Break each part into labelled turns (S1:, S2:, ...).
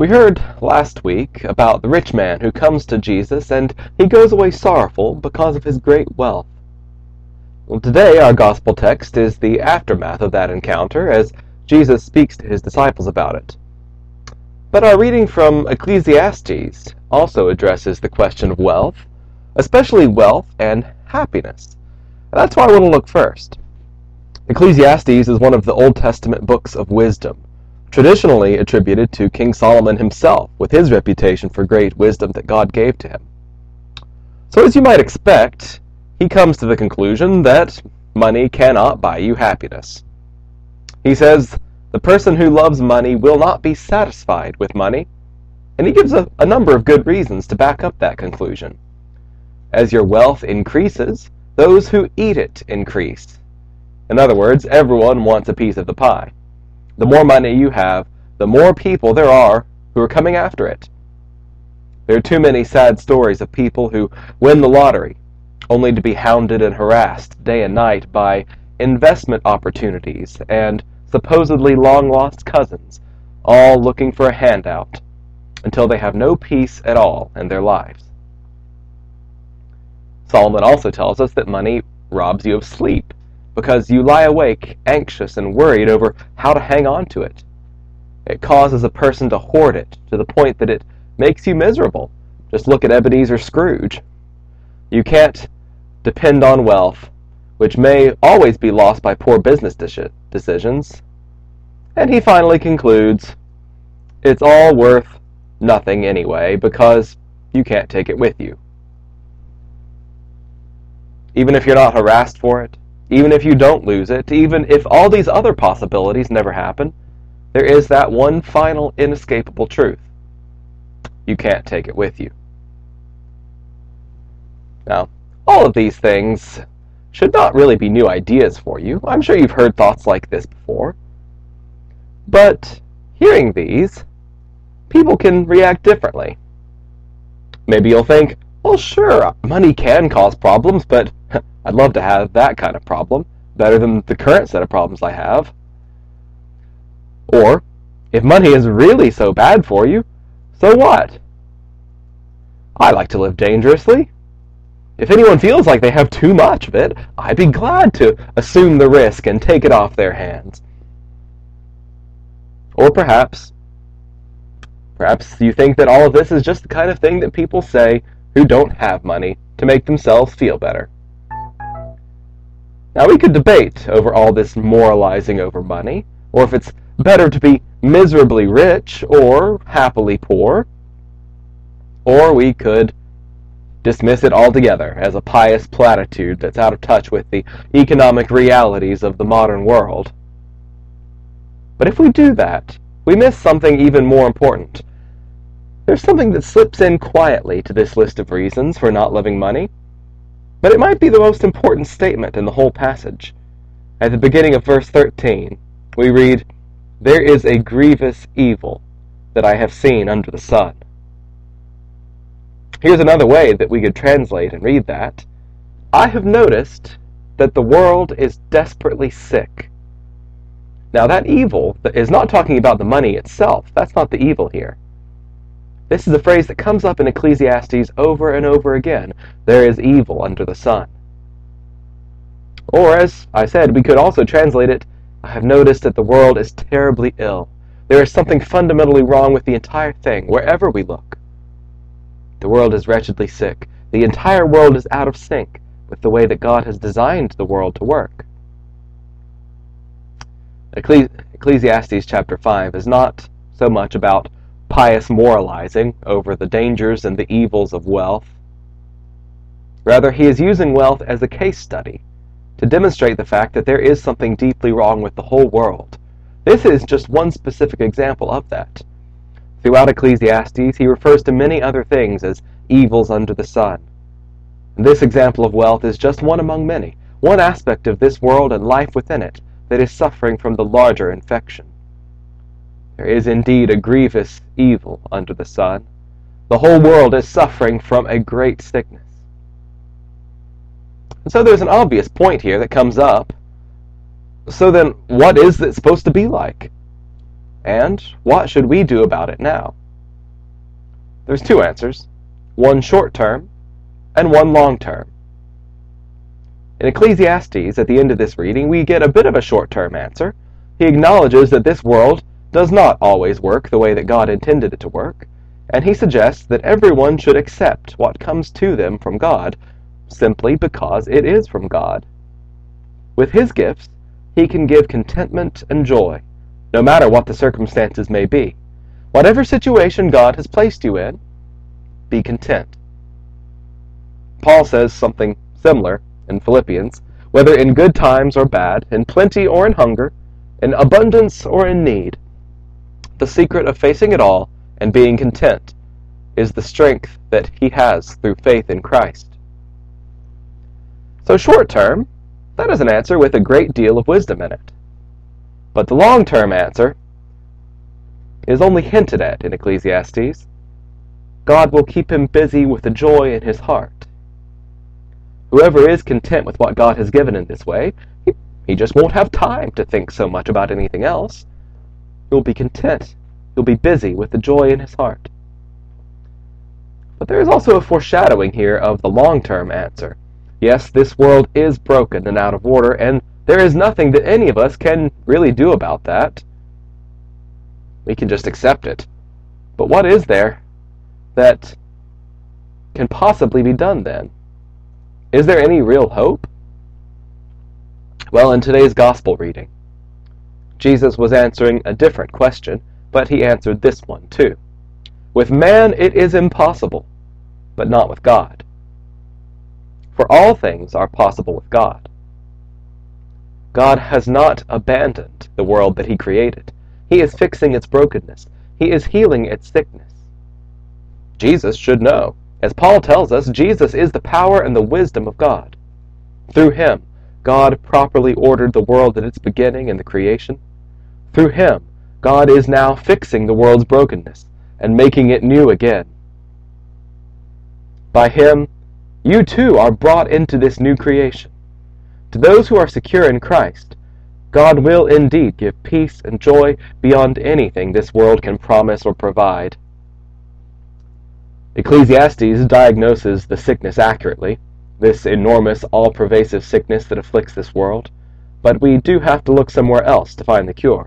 S1: We heard last week about the rich man who comes to Jesus and he goes away sorrowful because of his great wealth. Well, today our gospel text is the aftermath of that encounter as Jesus speaks to his disciples about it. But our reading from Ecclesiastes also addresses the question of wealth, especially wealth and happiness. And that's why I want to look first. Ecclesiastes is one of the Old Testament books of wisdom, traditionally attributed to King Solomon himself, with his reputation for great wisdom that God gave to him. So as you might expect, he comes to the conclusion that money cannot buy you happiness. He says the person who loves money will not be satisfied with money, and he gives a number of good reasons to back up that conclusion. As your wealth increases, those who eat it increase. In other words, everyone wants a piece of the pie. The more money you have, the more people there are who are coming after it. There are too many sad stories of people who win the lottery, only to be hounded and harassed day and night by investment opportunities and supposedly long-lost cousins, all looking for a handout, until they have no peace at all in their lives. Solomon also tells us that money robs you of sleep, because you lie awake, anxious and worried over how to hang on to it. It causes a person to hoard it to the point that it makes you miserable. Just look at Ebenezer Scrooge. You can't depend on wealth, which may always be lost by poor business decisions. And he finally concludes, it's all worth nothing anyway, because you can't take it with you. Even if you're not harassed for it, even if you don't lose it, even if all these other possibilities never happen, there is that one final inescapable truth. You can't take it with you. Now, all of these things should not really be new ideas for you. I'm sure you've heard thoughts like this before. But hearing these, people can react differently. Maybe you'll think, well, sure, money can cause problems, but I'd love to have that kind of problem, better than the current set of problems I have. Or, if money is really so bad for you, so what? I like to live dangerously. If anyone feels like they have too much of it, I'd be glad to assume the risk and take it off their hands. Or perhaps you think that all of this is just the kind of thing that people say who don't have money to make themselves feel better. Now, we could debate over all this moralizing over money, or if it's better to be miserably rich or happily poor, or we could dismiss it altogether as a pious platitude that's out of touch with the economic realities of the modern world. But if we do that, we miss something even more important. There's something that slips in quietly to this list of reasons for not loving money, but it might be the most important statement in the whole passage. At the beginning of verse 13, we read, "There is a grievous evil that I have seen under the sun." Here's another way that we could translate and read that. I have noticed that the world is desperately sick. Now, that evil is not talking about the money itself. That's not the evil here. This is a phrase that comes up in Ecclesiastes over and over again. There is evil under the sun. Or, as I said, we could also translate it, I have noticed that the world is terribly ill. There is something fundamentally wrong with the entire thing, wherever we look. The world is wretchedly sick. The entire world is out of sync with the way that God has designed the world to work. Ecclesiastes chapter 5 is not so much about pious moralizing over the dangers and the evils of wealth. Rather, he is using wealth as a case study to demonstrate the fact that there is something deeply wrong with the whole world. This is just one specific example of that. Throughout Ecclesiastes, he refers to many other things as evils under the sun. And this example of wealth is just one among many, one aspect of this world and life within it that is suffering from the larger infection. There is indeed a grievous evil under the sun. The whole world is suffering from a great sickness. And so there's an obvious point here that comes up. So then, what is it supposed to be like? And what should we do about it now? There's two answers, one short-term and one long-term. In Ecclesiastes, at the end of this reading, we get a bit of a short-term answer. He acknowledges that this world does not always work the way that God intended it to work, and he suggests that everyone should accept what comes to them from God simply because it is from God. With his gifts, he can give contentment and joy, no matter what the circumstances may be. Whatever situation God has placed you in, be content. Paul says something similar in Philippians, whether in good times or bad, in plenty or in hunger, in abundance or in need. The secret of facing it all and being content is the strength that he has through faith in Christ. So short term, that is an answer with a great deal of wisdom in it. But the long-term answer is only hinted at in Ecclesiastes. God will keep him busy with the joy in his heart. Whoever is content with what God has given in this way, he just won't have time to think so much about anything else. He'll be content. He'll be busy with the joy in his heart. But there is also a foreshadowing here of the long-term answer. Yes, this world is broken and out of order, and there is nothing that any of us can really do about that. We can just accept it. But what is there that can possibly be done then? Is there any real hope? Well, in today's gospel reading, Jesus was answering a different question, but he answered this one too. With man it is impossible, but not with God. For all things are possible with God. God has not abandoned the world that he created. He is fixing its brokenness. He is healing its sickness. Jesus should know. As Paul tells us, Jesus is the power and the wisdom of God. Through him, God properly ordered the world at its beginning and the creation. Through him, God is now fixing the world's brokenness and making it new again. By him, you too are brought into this new creation. To those who are secure in Christ, God will indeed give peace and joy beyond anything this world can promise or provide. Ecclesiastes diagnoses the sickness accurately, this enormous, all-pervasive sickness that afflicts this world, but we do have to look somewhere else to find the cure.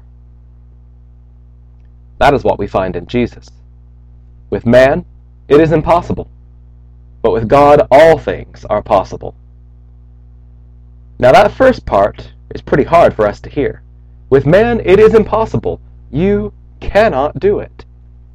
S1: That is what we find in Jesus. With man, it is impossible, but with God, all things are possible. Now that first part is pretty hard for us to hear. With man, it is impossible. You cannot do it.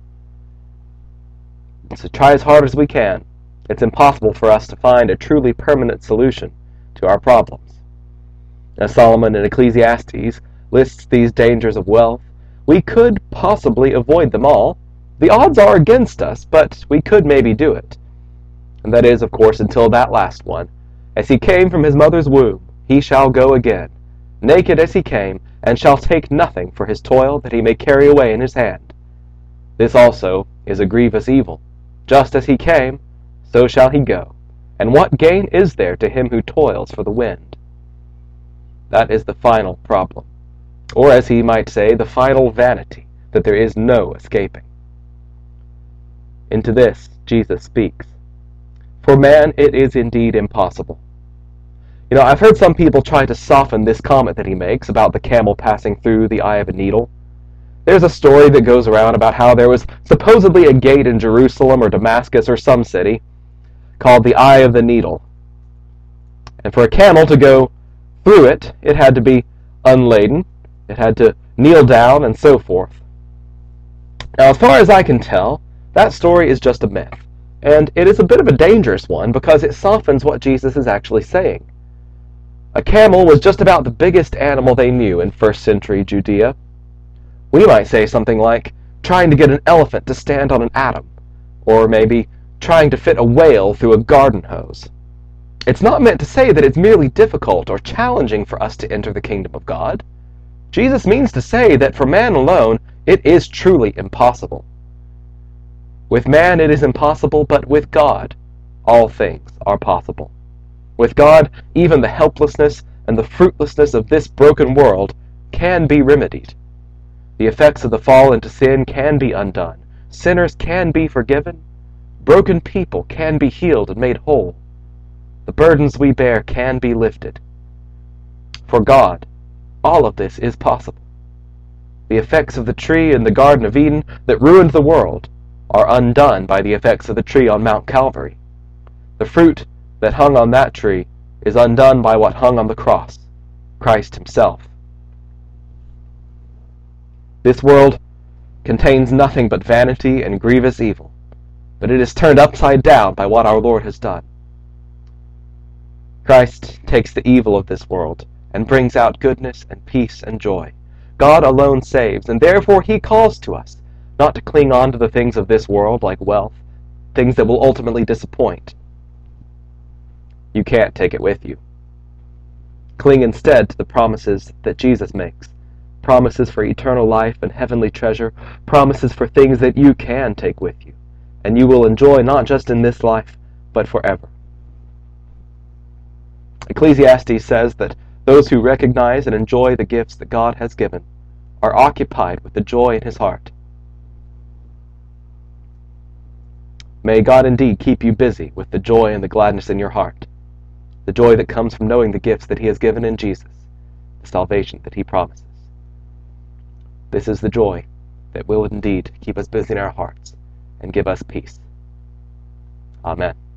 S1: So try as hard as we can. It's impossible for us to find a truly permanent solution to our problems. As Solomon in Ecclesiastes lists these dangers of wealth, we could possibly avoid them all. The odds are against us, but we could maybe do it. And that is, of course, until that last one. As he came from his mother's womb, he shall go again, naked as he came, and shall take nothing for his toil that he may carry away in his hand. This also is a grievous evil. Just as he came, so shall he go. And what gain is there to him who toils for the wind? That is the final problem. Or as he might say, the final vanity that there is no escaping. Into this Jesus speaks. For man it is indeed impossible. You know, I've heard some people try to soften this comment that he makes about the camel passing through the eye of a needle. There's a story that goes around about how there was supposedly a gate in Jerusalem or Damascus or some city called the Eye of the Needle. And for a camel to go through it, it had to be unladen, it had to kneel down, and so forth. Now, as far as I can tell, that story is just a myth. And it is a bit of a dangerous one because it softens what Jesus is actually saying. A camel was just about the biggest animal they knew in first century Judea. We might say something like trying to get an elephant to stand on an atom, or maybe trying to fit a whale through a garden hose. It's not meant to say that it's merely difficult or challenging for us to enter the kingdom of God. Jesus means to say that for man alone, it is truly impossible. With man it is impossible, but with God, all things are possible. With God, even the helplessness and the fruitlessness of this broken world can be remedied. The effects of the fall into sin can be undone. Sinners can be forgiven, Broken people can be healed and made whole. The burdens we bear can be lifted. For God, all of this is possible. The effects of the tree in the Garden of Eden that ruined the world are undone by the effects of the tree on Mount Calvary. The fruit that hung on that tree is undone by what hung on the cross, Christ himself. This world contains nothing but vanity and grievous evil, but it is turned upside down by what our Lord has done. Christ takes the evil of this world and brings out goodness and peace and joy. God alone saves, and therefore he calls to us not to cling on to the things of this world like wealth, things that will ultimately disappoint. You can't take it with you. Cling instead to the promises that Jesus makes, promises for eternal life and heavenly treasure, promises for things that you can take with you, and you will enjoy not just in this life, but forever. Ecclesiastes says that those who recognize and enjoy the gifts that God has given are occupied with the joy in his heart. May God indeed keep you busy with the joy and the gladness in your heart, the joy that comes from knowing the gifts that he has given in Jesus, the salvation that he promises. This is the joy that will indeed keep us busy in our hearts and give us peace. Amen.